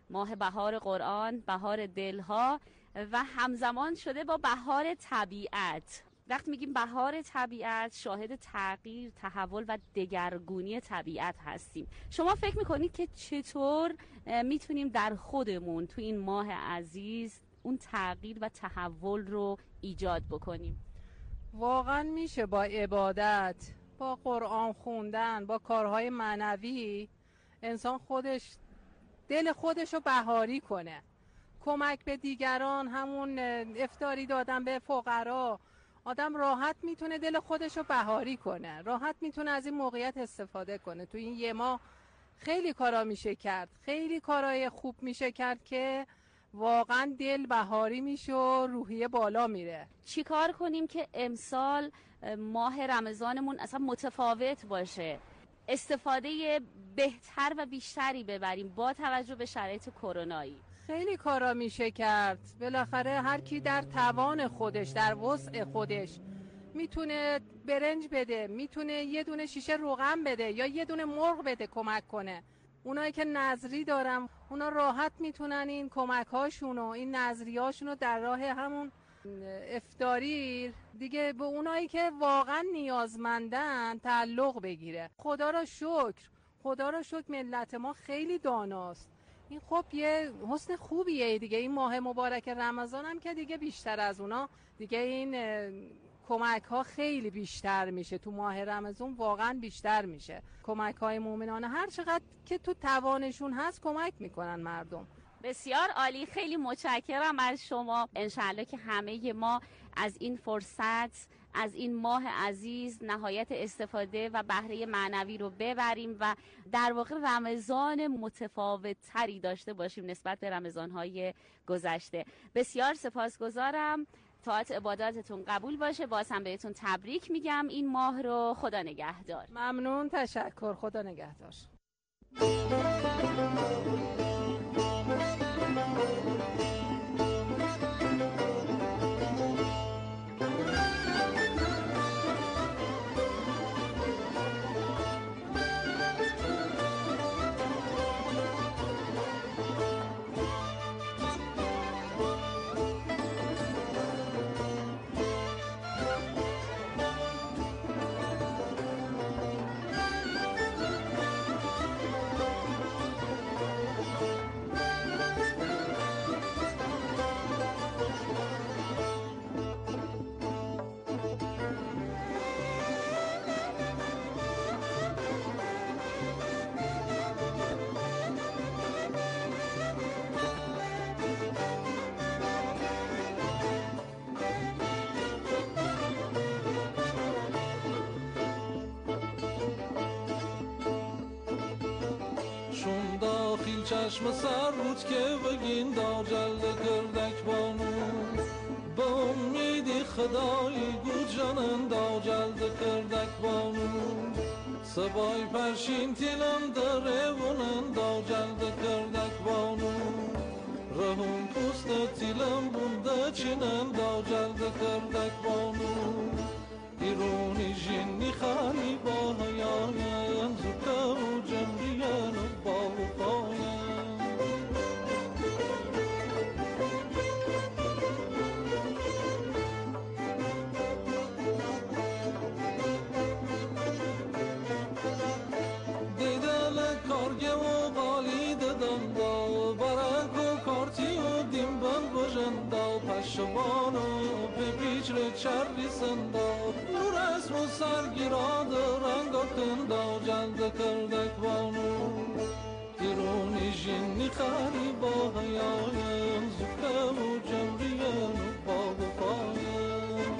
H: ماه بهار قرآن، بهار دلها و همزمان شده با بهار طبیعت. وقتی میگیم بهار طبیعت، شاهد تغییر، تحول و دگرگونی طبیعت هستیم. شما فکر میکنید که چطور میتونیم در خودمون تو این ماه عزیز اون تغییر و تحول رو ایجاد بکنیم؟
I: واقعا میشه با عبادت، با قرآن خوندن، با کارهای معنوی انسان دل خودش رو بهاری کنه. کمک به دیگران، همون افطاری دادن به فقرا، آدم راحت میتونه دل خودش رو بهاری کنه، راحت میتونه از این موقعیت استفاده کنه. تو این یه ماه خیلی کارا میشه کرد، خیلی کارای خوب میشه کرد که واقعا دل بهاری میشه و روحیه بالا میره.
H: چی کار کنیم که امسال ماه رمضانمون اصلا متفاوت باشه، استفاده بهتر و بیشتری ببریم با توجه به شرایط کرونایی؟
I: خیلی کارا میشه کرد. بالاخره هر کی در توان خودش، در وسع خودش میتونه برنج بده، میتونه یه دونه شیشه روغن بده یا یه دونه مرغ بده کمک کنه. اونایی که نظری دارن اونا راحت میتونن این کمک هاشونو، این نظری هاشونو در راه همون افطاری دیگه به اونایی که واقعا نیازمندن تعلق بگیره. خدا را شکر ملت ما خیلی داناست. این خب یه حسن خوبیه دیگه. این ماه مبارک رمضان هم که دیگه بیشتر از اونا دیگه این کمک ها خیلی بیشتر میشه. تو ماه رمضان واقعا بیشتر میشه کمک های مومنانه، هر چقدر که تو توانشون هست کمک میکنن مردم.
H: بسیار عالی، خیلی متشکرم از شما. انشالله که همه ما از این فرصت، از این ماه عزیز نهایت استفاده و بهره معنوی رو ببریم و در واقع رمضان متفاوت تری داشته باشیم نسبت به رمضان‌های گذشته. بسیار سپاسگزارم. طاعت عباداتتون قبول باشه. باز هم بهتون تبریک میگم این ماه رو. خدا نگهدار.
I: ممنون، تشکر. خدا نگهدار.
A: چشم سر بود که بگین دا جلده کردک بانو با امیدی خدایی گو جانن دا جلده کردک بانو سبای پرشین تیلم داره ونن دا جلده کردک بانو رهون پوست تیلم بونده چینن دا جلده کردک بانو ایرونی جنی خانی با هیاین زوده و جمعیان و با وفاین دیدل کارگه و قالی ددم دا برک و کارتی و دیمبن بجن دا پشبان و بپیچ ره چری سندا نور اسم و سرگیراد رنگا کندا جلد کردک بانو ایرونی جنی خری با هیاین زکه و جمرین و با وفاین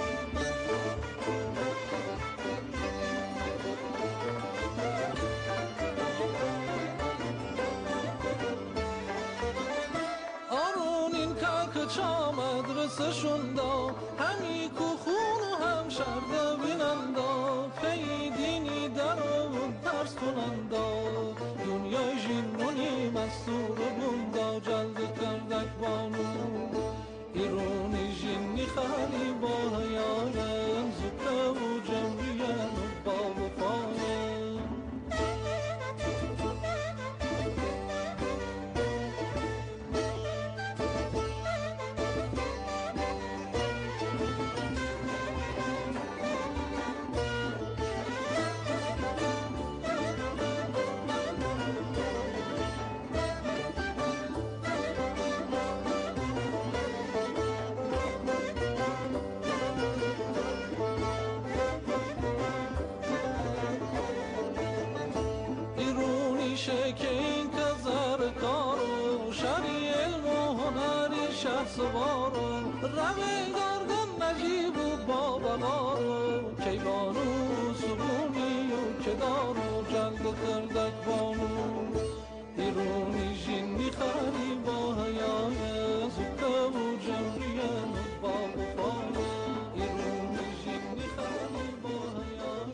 A: آرون این که چا مدرسه شندا همی کو خون و هم شرده بینندا فیدینی در و درس کنندا دنیای جنونی مستور بوندا جلد کردک بانو ایرونی جنی خری با هیاین زکه و جمعیان و با وفاین سوارو روی گردن نجیب و بابقارو کیوانو سبونی و کدارو جلد کردک بانو ایرونی جینی خری با حیای زبده و جمریه با وفای ایرونی جینی خری با حیای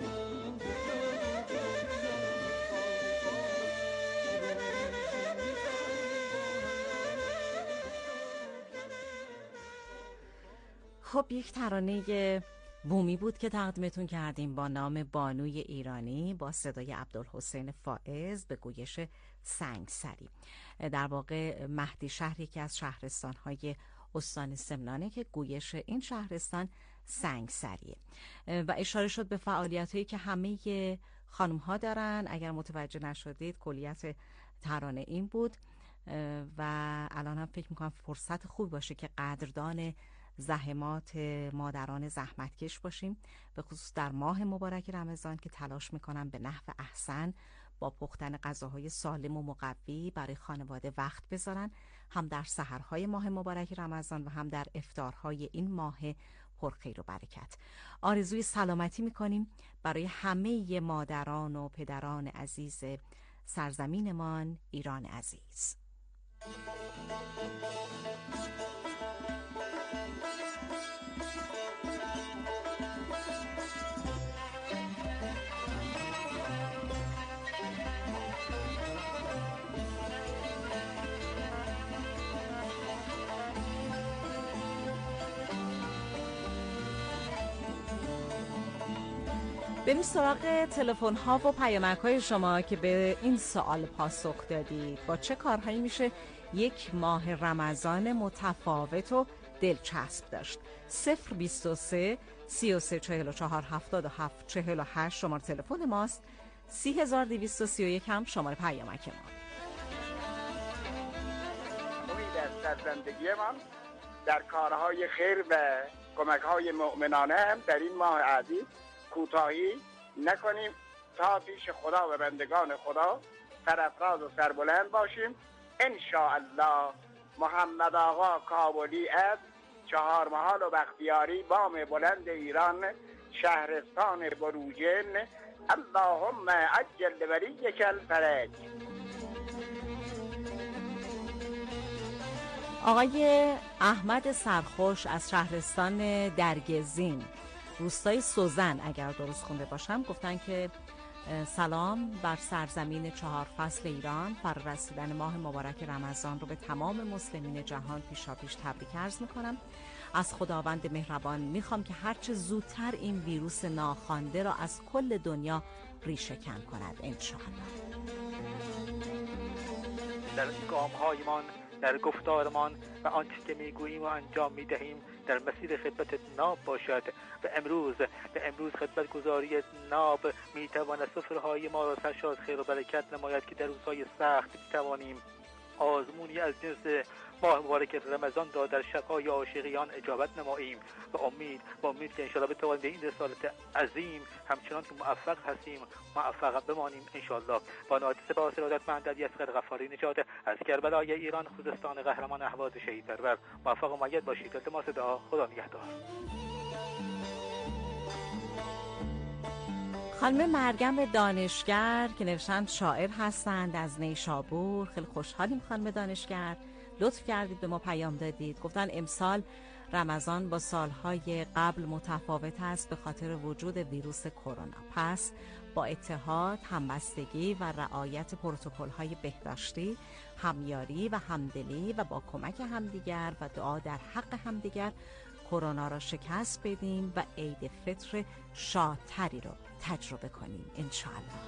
T: خب یک ترانه بومی بود که تقدیمتون کردیم با نام بانوی ایرانی با صدای عبدالحسین فائز به گویش سنگسری. در واقع مهدی شهر یکی از شهرستان‌های استان سمنانه که گویش این شهرستان سنگسریه و اشاره شد به فعالیت‌هایی که همه خانم‌ها دارن. اگر متوجه نشدید کلیت ترانه این بود و الان هم فکر می‌کنم فرصت خوبی باشه که قدردان زحمات مادران زحمتکش باشیم، به خصوص در ماه مبارک رمضان که تلاش میکنن به نحو احسن با پختن غذاهای سالم و مقوی برای خانواده وقت بذارن، هم در سحرهای ماه مبارک رمضان و هم در افطارهای این ماه پرخیر و برکت. آرزوی سلامتی میکنیم برای همه مادران و پدران عزیز سرزمینمان ایران عزیز. بریم سراغ تلفن ها و پیامک های شما که به این سوال پاسخ دادید. با چه کارهایی میشه یک ماه رمضان متفاوت و دلچسب داشت؟ 023 33 44 77 48 شماره تلفن ماست. 3231 هم شماره پیامک ما.
B: امید از زندگی من در کارهای خیر و کمک‌های مؤمنانه هم در این ماه عزیز کوتاهی نکنیم تا پیش خدا و بندگان خدا سرافراز و سربلند باشیم ان شاء الله. محمد آقا کابلی از چهار محال و بختیاری بام بلند ایران شهرستان بروجین. اللهم عجل ولیک الفرج.
T: آقای احمد سرخوش از شهرستان درگزین روستای سوزن اگر درست خونده باشم گفتن که سلام بر سرزمین چهار فصل ایران. فرارسیدن ماه مبارک رمضان رو به تمام مسلمین جهان پیشاپیش تبریک عرض میکنم. از خداوند مهربان میخوام که هرچه زودتر این ویروس ناخوانده را از کل دنیا ریشه کن کند انشاءالله.
J: در گام‌هایمان، در گفتارمان و آنچه که میگوییم و انجام میدهیم در مسیر خدمت ناب باشد و امروز خدمت گزاری ناب میتواند سفرهای ما را سرشار خیر و برکت نماید که در روزهای سخت میتوانیم آزمونی از جنس ماه مبارک رمضان را در شب‌های عاشقیان اجابت نماییم و امید که انشاءالله بتوانیم به این رسالت عظیم همچنان که موفق هستیم موفق بمانیم انشاءالله. با نهایت سپاس ارادتمند علی اصغر غفاری نژاد از کربلای ایران خوزستان قهرمان اهواز شهید پرور. موفق و مؤید باشید. التماس دعا. خدا نگهدار.
T: خانم مریم دانشگر که نوشتند شاعر هستند از نیشابور. خیلی خوشحالیم خانم دانشگر، لطف کردید به ما پیام دادید. گفتن امسال رمضان با سالهای قبل متفاوت است به خاطر وجود ویروس کرونا. پس با اتحاد، همبستگی و رعایت پروتکل‌های بهداشتی، همیاری و همدلی و با کمک همدیگر و دعا در حق همدیگر کرونا را شکست بدیم و عید فطر شادتری رو تجربه کنیم انشاءالله.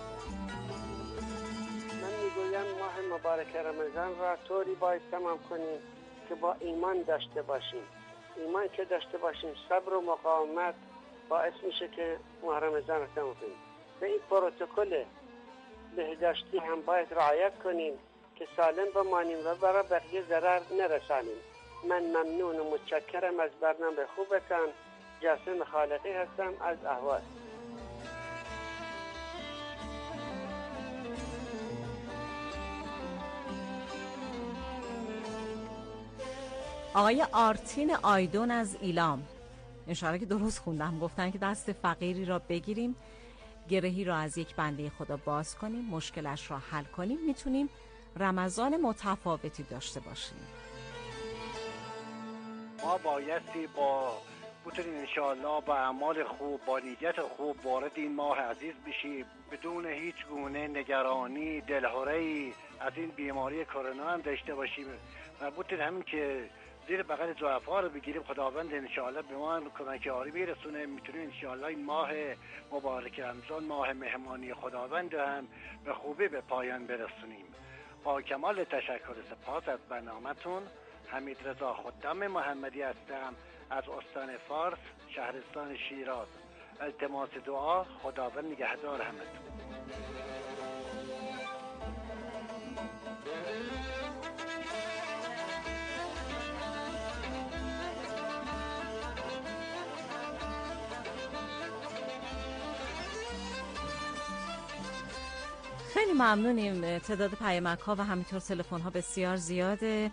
M: من میگویم ماه مبارک رمضان را طوری باید تمام کنیم که با ایمان داشته باشیم. ایمان که داشته باشیم صبر و مقاومت باعث میشه که ماه رمضان را تمام کنیم. به این پروتکل بهداشتی هم باید رعایت کنیم که سالم بمانیم و برای بقیه ضرر نرسانیم. من ممنون و متشکرم از برنامه خوبتان. جاسم خالقی هستم از اهواز.
T: آقای آرتین آیدون از ایلام، انشاءالله که درست خوندم، گفتن که دست فقیری را بگیریم، گرهی را از یک بنده خدا باز کنیم، مشکلش را حل کنیم، میتونیم رمضان متفاوتی داشته باشیم.
C: ما بایستی بتونیم انشاءالله با اعمال خوب، با نیت خوب وارد این ماه عزیز بشیم، بدون هیچ گونه نگرانی، دلهره‌ای از این بیماری کرونا هم داشته باشیم و بتونیم همین که زیر بغل ضعفا رو بگیریم. خداوند انشاءالله به ما کمک یاری میرسونه، میتونیم انشاءالله این ماه مبارک رمضان، ماه مهمانی خداوند هم به خوبی به پایان برسونیم. با کمال تشکر سپاس از برنامه‌تون. حمیدرضا خدام محمدی هستم از استان فارس، شهرستان شیراز. التماس دعا، خداوند نگهدار همتون.
T: خیلی ممنونیم. تعداد پیامک ها و همینطور تلفن ها بسیار زیاده.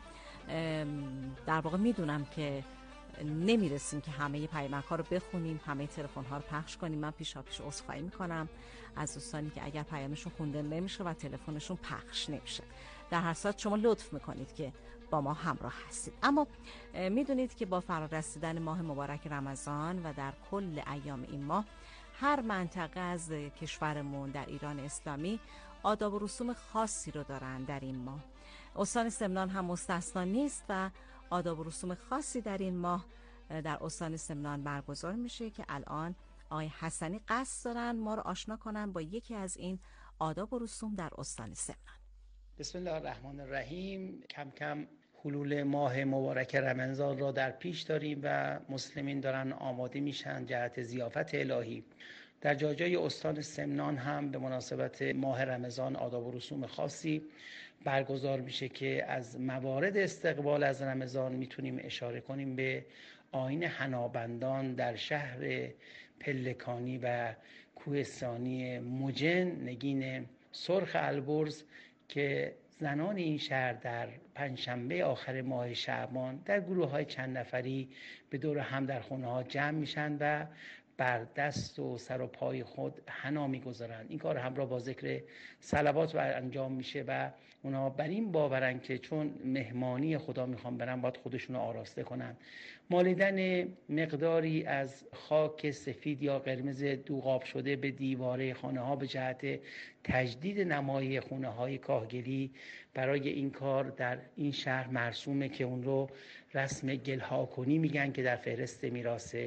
T: در واقع میدونم که نمیرسیم که همه پیامک ها رو بخونیم، همه تلفن ها رو پخش کنیم. من پیش عذرخواهی میکنم از دوستانی که اگر پیامشون خونده نمیشه و تلفنشون پخش نمیشه. در هر صورت شما لطف میکنید که با ما همراه هستید. اما میدونید که با فرارسیدن ماه مبارک رمضان و در کل ایام این ماه، هر منطقه از کشورمون در ایران اسلامی آداب و رسوم خاصی رو دارن در این ماه. استان سمنان هم مستثنا نیست و آداب و رسوم خاصی در این ماه در استان سمنان برگزار میشه که الان آقای حسنی قصد دارن ما رو آشنا کنن با یکی از این آداب و رسوم در استان سمنان.
L: بسم الله الرحمن الرحیم. کم کم حلول ماه مبارک رمضان را در پیش داریم و مسلمین دارن آماده میشن جهت ضیافت الهی. در جای استان سمنان هم به مناسبت ماه رمضان آداب و رسوم خاصی برگزار میشه که از موارد استقبال از رمضان میتونیم اشاره کنیم به آیین حنابندان در شهر پلکانی و کوهستانی مجن نگین سرخ البرز که زنان این شهر در پنجشنبه آخر ماه شعبان در گروه‌های چند نفری به دور هم در خونه‌ها جمع میشن و بر دست و سر و پای خود حنا میگذارن. این کار همراه با ذکر صلوات انجام میشه و اونا بر این باورن که چون مهمانی خدا میخوان برن باید خودشونو آراسته کنن. مالیدن مقداری از خاک سفید یا قرمز دوغاب شده به دیواره خانه ها به جهت تجدید نمای خونه های کاهگلی برای این کار در این شهر مرسومه که اون رو رسم گلها کنی میگن که در فهرست میراث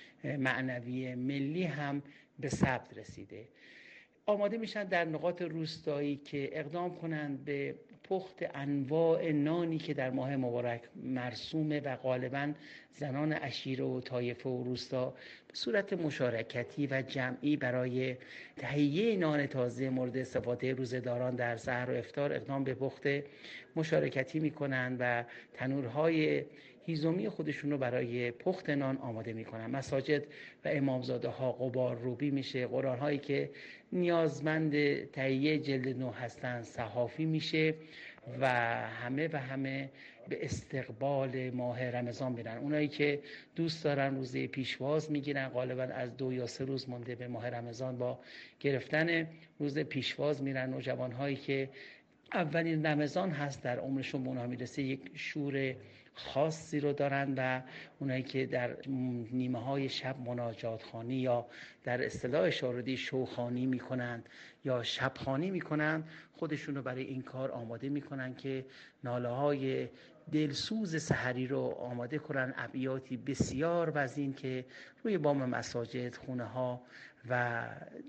L: معنوی ملی هم به ثبت رسیده. آماده میشن در نقاط روستایی که اقدام کنند به پخت انواع نانی که در ماه مبارک مرسومه و غالبا زنان عشیره و طایفه و روستا به صورت مشارکتی و جمعی برای تهیه نان تازه مورد استفاده روزه‌داران در سحر و افطار اقدام به پخت مشارکتی میکنن و تنورهای هیزمی خودشون رو برای پخت نان آماده میکنن. مساجد و امامزاده ها غبار روبی میشه، قرآن هایی که نیازمند تهیه جلد نو هستن صحافی میشه و همه به استقبال ماه رمضان میرن. اونایی که دوست دارن روزه پیشواز میگیرن، غالبا از 2 یا 3 روز مونده به ماه رمضان با گرفتن روز پیشواز میرن. نوجوان هایی که اولین رمضان هست در عمرشون به اونها میرسه یک شور خاصی رو دارن و اونایی که در نیمه های شب مناجات خوانی یا در اصطلاح شاردی شوخانی میکنند یا شبخوانی میکنند خودشون رو برای این کار آماده میکنن که ناله های دلسوز سحری رو آماده کنن. ابیاتی بسیار وزین که روی بام مساجد، خونه ها و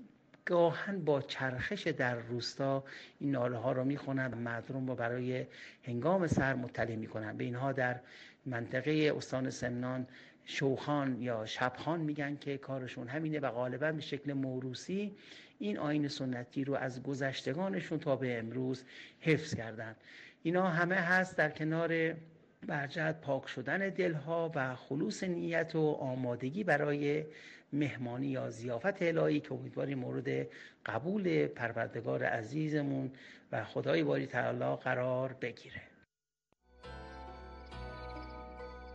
L: گاهن با چرخش در روستا این ناله ها رو میخونن و مردم رو برای هنگام سحر مطلع میکنن. به اینها در منطقه استان سمنان شوخان یا شبخوان میگن که کارشون همینه و غالبا به شکل موروثی این آیین سنتی رو از گذشتگانشون تا به امروز حفظ کردن. اینا همه هست در کنار برجت پاک شدن دلها و خلوص نیت و آمادگی برای مهمانی یا ضیافت الهی که امیدواریم مورد قبول پروردگار عزیزمون و خدای باری تعالی قرار بگیره.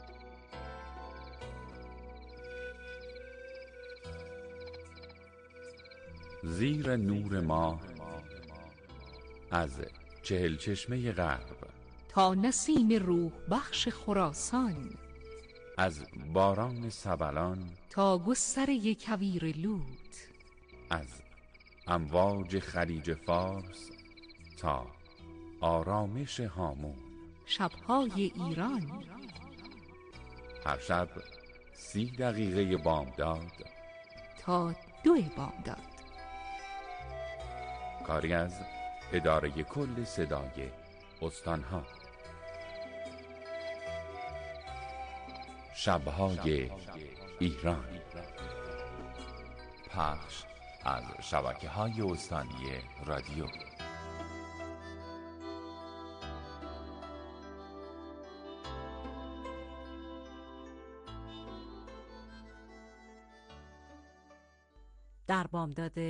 U: زیر نور ماه از 40 چشمه غرب
V: تا نسیم روح بخش خراسان،
U: از باران سبلان
V: تا گستره کویر لود،
U: از امواج خلیج فارس تا آرامش هامون.
V: شب‌های ایران،
U: هر شب 30 دقیقه بامداد
V: تا 2 بامداد.
U: کاری از اداره کل صدای استانها. شب‌های ایران، پخش از شبکه‌های استانی رادیو.
T: در بامداد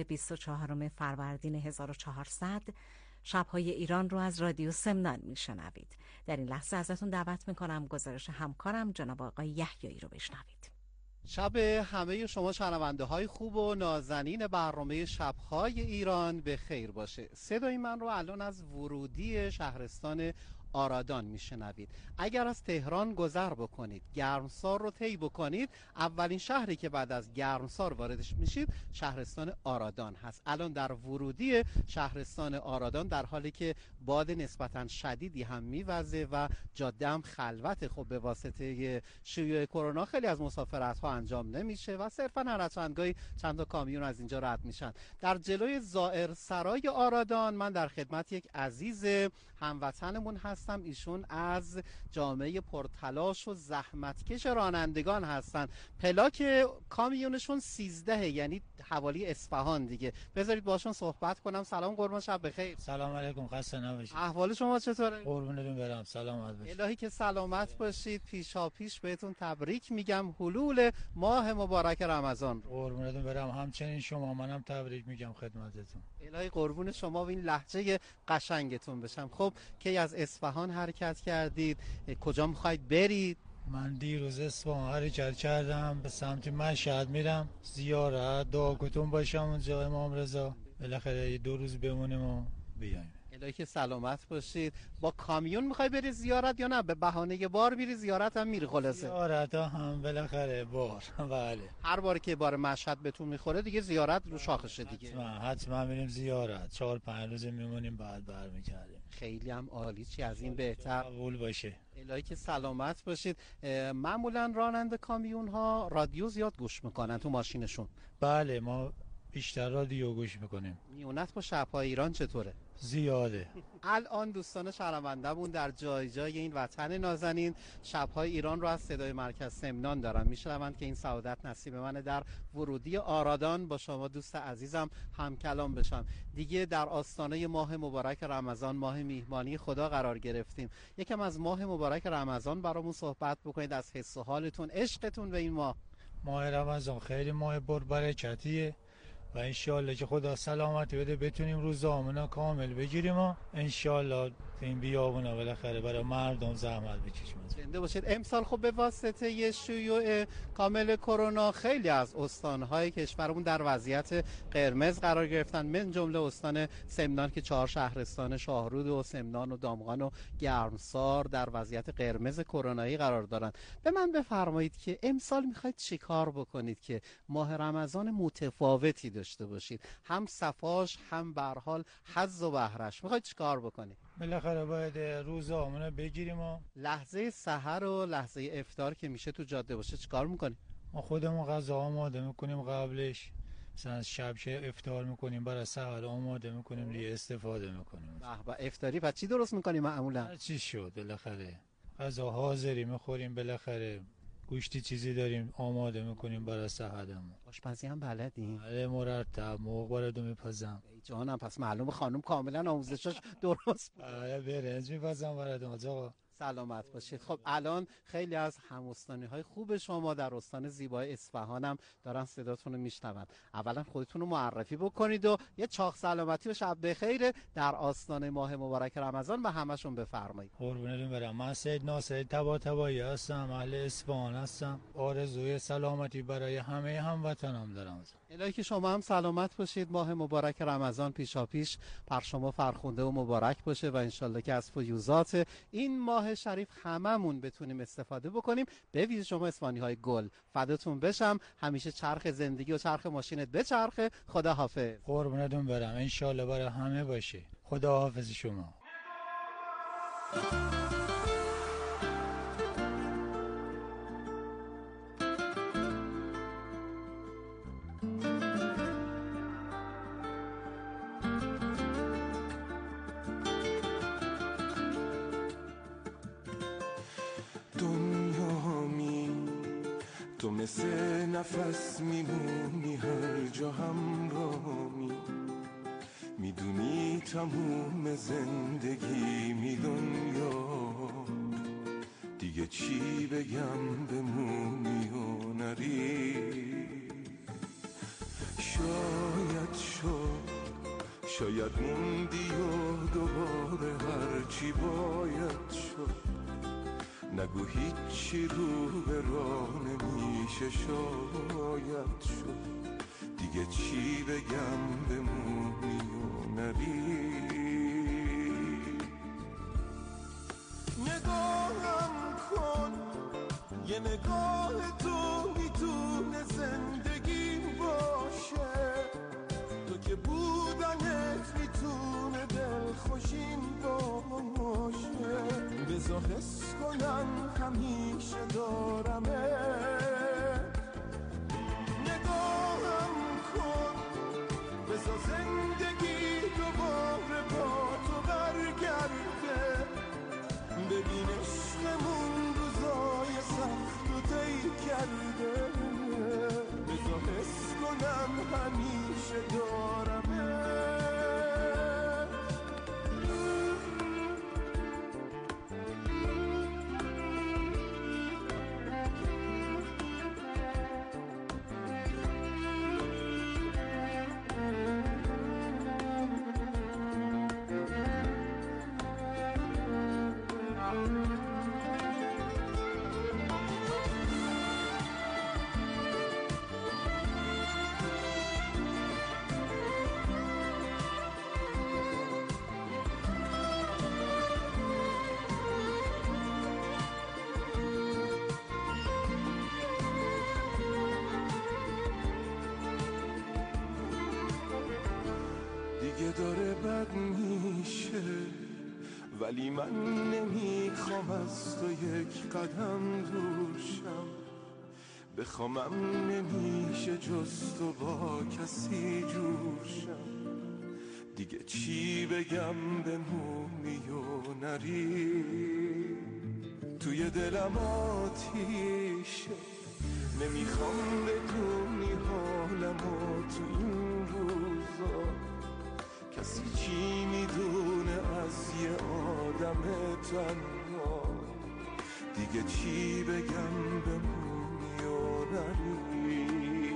T: 24 فروردین 1400 شب‌های ایران رو از رادیو سمنان میشنوید. در این لحظه ازتون دعوت میکنم گزارش همکارم جناب آقای یحیایی رو بشنوید.
K: شب همه شما شنونده های خوب و نازنین برنامه شب‌های ایران به خیر باشه. صدای من رو الان از ورودی شهرستان آرادان میشنوید. اگر از تهران گذر بکنید، گرمسار رو طی بکنید، اولین شهری که بعد از گرمسار واردش میشید شهرستان آرادان هست. الان در ورودی شهرستان آرادان، در حالی که باد نسبتاً شدیدی هم میوزه و جاده هم خلوت، خب به واسطه شیوع کرونا خیلی از مسافرت ها انجام نمیشه و صرفاً هر چندگاهی چند تا کامیون از اینجا رد میشن. در جلوی زائر سرای آرادان من در خدمت یک عزیز هموطنمون هستم. ایشون از جامعه پرتلاش و زحمتکش رانندگان هستن. پلاک کامیونشون 13، یعنی حوالی اصفهان دیگه. بذارید باشون صحبت کنم. سلام قربان، شب بخیر.
N: سلام علیکم، خسته نباشید.
K: احوال شما چطوره؟
N: قربونتون برم، سلامت باشید.
K: الهی که سلامت باشید. پیشاپیش بهتون تبریک میگم حلول ماه مبارک رمضان رو.
N: قربونتون برم، همچنین شما، منم تبریک میگم خدمتتون.
K: الهی قربون شما و این لهجه قشنگتون بشم. خب کی از اصفهان حرکت کردید؟ کجا میخواید برید؟
N: من دیروز اصفهان حرکت کردم، به سمت مشهد میرم زیارت، دعا کتون باشم اونجا امام رضا، بالاخره 2 روز بمونیم و بیایم.
K: الهی که سلامت باشید. با کامیون میخوای بری زیارت یا نه به بهانه بار میری زیارت هم میری؟ خلاصه
N: زیارت هم بالاخره بار. بله،
K: هر بار که بار مشهد بهتون میخوره دیگه زیارت رو شاخشه دیگه.
N: حتما میریم زیارت، 4-5 روز میمونیم بعد برمیگردیم.
K: خیلی هم عالی، چی از این بهتر.
N: قبول باشه.
K: الهی که سلامت باشید. معمولا راننده کامیون ها رادیو زیاد گوش میکنن تو ماشینشون؟
N: بله، ما بیشتر رادیو گوش میکنیم.
K: میونت با شب‌های ایران چطوره؟
N: زیاده.
K: الان دوستان شنونده‌مون در جای جای این وطن نازنین شب‌های ایران رو از صدای مرکز سمنان دارن میشنوند که این سعادت نصیب منه در ورودی آرادان با شما دوست عزیزم هم کلام بشم. دیگه در آستانه ماه مبارک رمضان، ماه میهمانی خدا قرار گرفتیم. یکم از ماه مبارک رمضان برامون صحبت بکنید، از حس و حالتون، عشقتون به این ماه.
N: ماه رمضان خیلی ماه پربرکتیه و انشالله که خدا سلامتی بده بتونیم روزامون کامل بگیریم و انشالله این بیابونا بالاخره برای مردم زحمت بکشیم.
K: زنده باشید. امسال خب به واسطه یه شیوع کامل کرونا خیلی از استانهای کشورمون در وضعیت قرمز قرار گرفتن، من جمله استان سمنان که 4 شهرستان شاهرود و سمنان و دامغان و گرمسار در وضعیت قرمز کرونایی قرار دارن. به من بفرمایید که امسال میخواید چیکار بکنید که ماه رمضان متفاوتی داشته باشید، هم صفاش هم به هر حال حظ و بهرش، میخواید چیکار بکنید؟
N: بالاخره باید روزامون بگیریم و
K: لحظه سحر و لحظه افطار که میشه تو جاده باشه چیکار میکنیم؟
N: ما خودمون غذا آماده میکنیم قبلش، مثلا شب که افطار میکنیم برای سحر آماده میکنیم دیگه استفاده میکنیم.
K: به افطاری پس چی درست میکنیم معمولا؟
N: هر چی شد بالاخره غذا حاضری میخوریم، بالاخره گوشتی چیزی داریم آماده میکنیم برای سحرمون.
K: آشپزی هم بلدین؟
N: بله مرتب، موقع باردو میپزم.
K: جانم پس معلوم خانم کاملا آموزشش درست.
N: بله برنج میپزم براتون آقا.
K: سلامت باشید. خب الان خیلی از هم‌استانی‌های خوب شما در استان زیبای اصفهان هم دارن صداتون رو میشنون. اولا خودتون رو معرفی بکنید و یه چاق سلامتی و شب بخیر در آستانه ماه مبارک رمضان به همشون بفرمایید.
N: قربونتون برم. من سید ناصر طباطبایی هستم، اهل اصفهان هستم. آرزوی سلامتی برای همه هموطنام دارم.
K: الهی که شما هم سلامت باشید. ماه مبارک رمضان پیشاپیش بر شما فرخنده و مبارک باشه و انشالله که از فیوزات این ماه شریف هممون بتونیم استفاده بکنیم. به ویژه شما اصفهانی‌های گل، فداتون بشم. همیشه چرخ زندگی و چرخ ماشینت بچرخه. خدا حافظ.
N: قربونتون برم. انشالله برای همه باشه. خدا حافظ شما.
F: تو مثل نفس میمونی هر جا همراهمی، میدونی تموم زندگی می دنیا، دیگه چی بگم بمونی و نری. شاید موندی و دوباره هرچی باید شد، نگو هیچی رو به راه نمیشه شاید شد، دیگه چی بگم بمونی و نری. نگاهم کن، یه نگاه تو میتونه زندگی باشه، تو که بودنت میتونه دلخوشیم باشه. بذار حس کنم همیشه دارمه، نگاهم کن، بذار زندگی دوباره با تو برگرده، ببین عشقمون روزای سخت و طی کرده. بذار حس کنم همیشه دارمه. دیگه داره بد میشه، ولی من نمیخوام از تو یک قدم دور شم، بخوامم نمیشه جز تو با کسی جور شم، دیگه چی بگم بمونی و نری. توی دلم آتیشه، نمیخوام بدونی حالمو تو این روزا، کسی چی میدونه از یه آدم تنها، دیگه چی بگم بمونی و نری.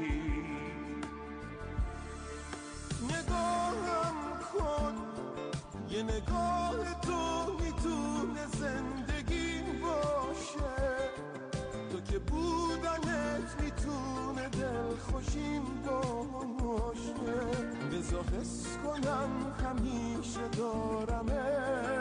F: نگاهم کن، یه نگاه تو میتونه زندگی باشه، تو که بودنت میتونه دلخوشیم باشه. بذار حس کنم همیشه دارمه،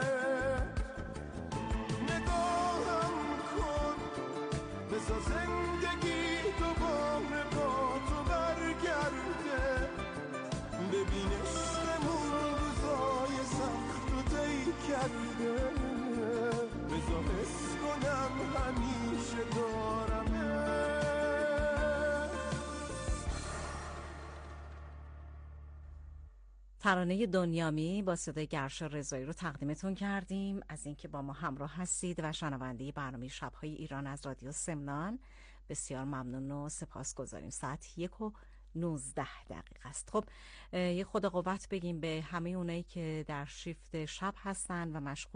F: نگاهم کن، بذار زندگی دوباره با تو برگرده، ببین عشقمون روزای سخت و طی کرده. بذار حس کنم همیشه دارمه.
T: ترانه دنیامی با صدای گرشا رضایی رو تقدیمتون کردیم. از اینکه با ما همراه هستید و شنونده برنامه شب‌های ایران از رادیو سمنان بسیار ممنون و سپاسگزاریم. ساعت 1:19 است. خب یه خدا قوت بگیم به همه اونایی که در شیفت شب هستن و مشغول